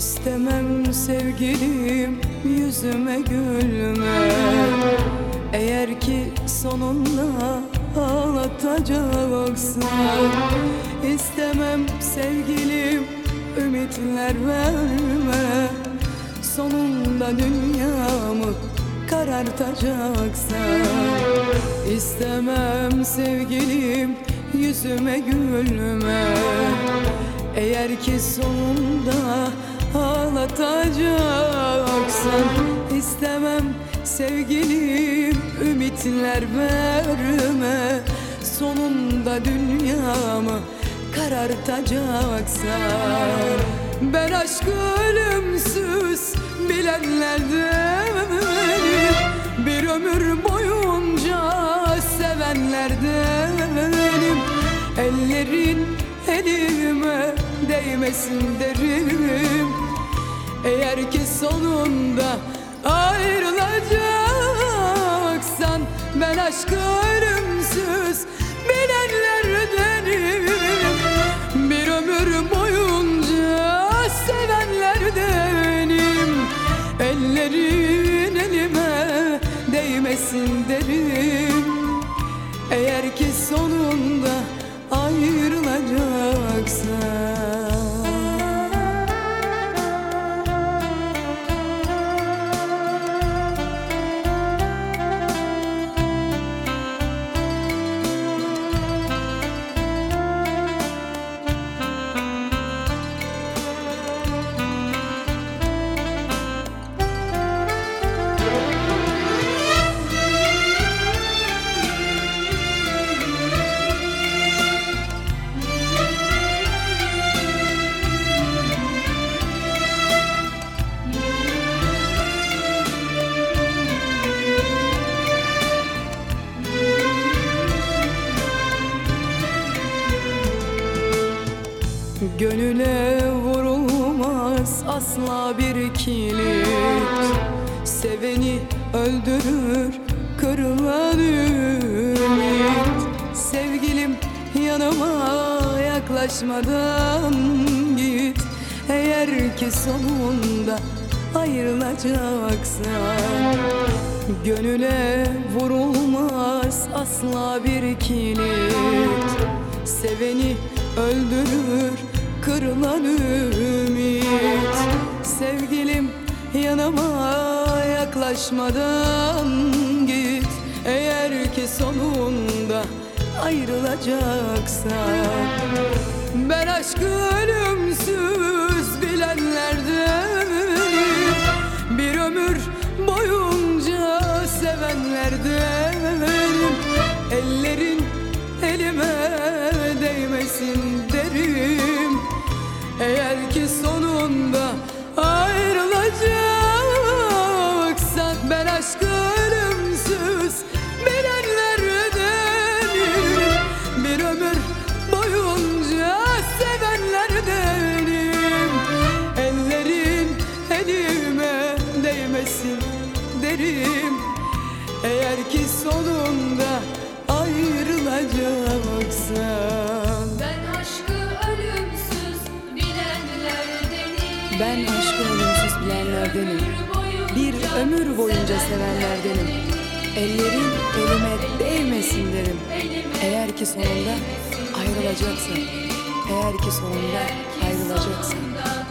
İstemem sevgilim yüzüme gülme, eğer ki sonunda ağlatacaksın. İstemem sevgilim ümitler verme, sonunda dünyamı karartacaksın. İstemem sevgilim yüzüme gülme, eğer ki sonunda ağlatacaksın. İstemem sevgilim ümitler verme, sonunda dünyamı karartacaksın. Ben aşkı ölümsüz bilenlerdenim, bir ömür boyunca sevenlerdenim. Ellerin elime değmesin derim, eğer ki sonunda ayrılacaksan. Ben aşkı ölümsüz bilenlerdenim, bir ömür boyunca sevenlerdenim. Ellerin elime değmesin derim, eğer ki sonunda ayrılacaksan. Gönüle vurulmaz asla bir kilit, seveni öldürür kırılan ümit. Sevgilim yanıma yaklaşmadan git, eğer ki sonunda ayrılacaksan. Gönüle vurulmaz asla bir kilit, seveni öldürür kırılan ümit. Sevgilim yanıma yaklaşmadan git, eğer ki sonunda ayrılacaksan. Ben aşkı ölümsüz bilenlerdenim, bir ömür boyunca sevenlerdenim. Ellerin elime değmesin derim, eğer ki sonunda ayrılacaksan. Ben aşkı ölümsüz bilenlerdenim, bir ömür boyunca sevenlerdenim. Ellerin elime değmesin derim, eğer ki sonunda ayrılacaksan. Ben aşkı ölümsüz bilenlerdenim, Ben aşkı ölümsüz bilenlerdenim, bir ömür boyunca sevenlerdenim. Ellerin elime değmesin derim, eğer ki sonunda ayrılacaksan. Eğer ki sonunda ayrılacaksan.